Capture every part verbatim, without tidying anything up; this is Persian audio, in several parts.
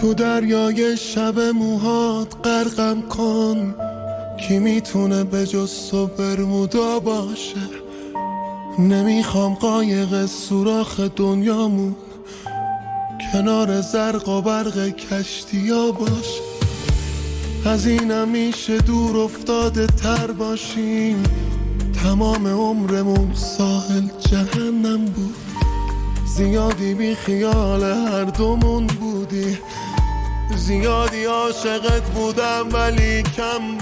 تو دریای شب موهات غرقم کن، کی میتونه به جز تو برمودا باشه. نمیخوام قایق سوراخ دنیامون کنار زرق و برق کشتیا باشه. از اینم میشه دور افتاده تر باشیم، تمام عمرمون ساحل جهنم بود. زیادی بی خیال هر دومون بودی، زیادی عاشقت بودم ولی کم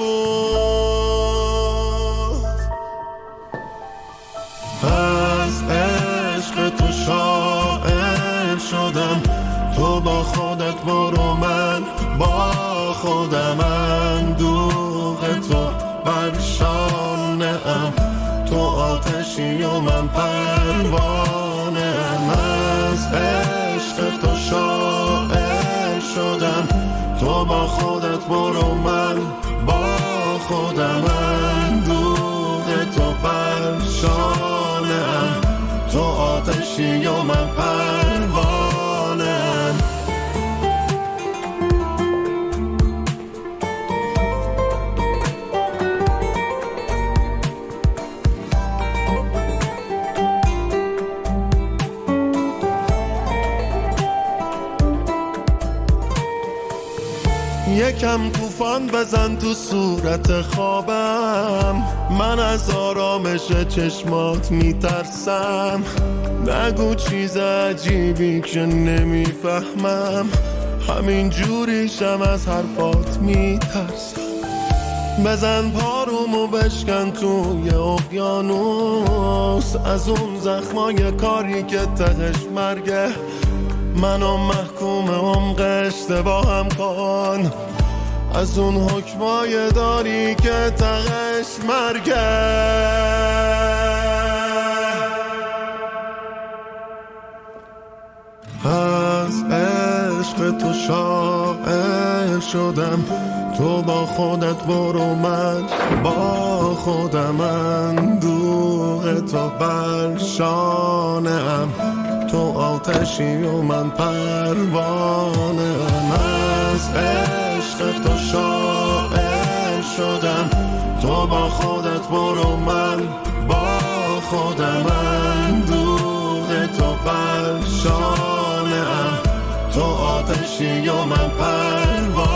بود. از عشق تو شاعر شدم، تو با خودت برو من با خودم. اندوه تو بر شانه ام، تو آتشی و من پروانه ام. از عشق تو شاعر شدم، تو با خودت برو من با خودم. اندوه تو بر شانه ام، تو آتشی و من پروانه ام. یکم طوفان بزن تو صورت خوابم، من از آرامش چشمات میترسم. نگو چیز عجیبی که نمیفهمم، همین جوریشم از حرفات میترسم. بزن پارومو بشکن توی اقیانوس، از اون زخمای کاری که تهش مرگه. منو محکوم عمق اشتباهم کن، از اون حکمای داری که تهش مرگه. از عشق تو شاعر شدم، تو با خودت برو من با خودم. اندوه تو بر شانه ام، تو آتشی و من پروانه ام. از عشق تو شاعر شدم، تو با خودت برو من با خودم. اندوه تو بر شانه ام، تو آتشی و من پروانه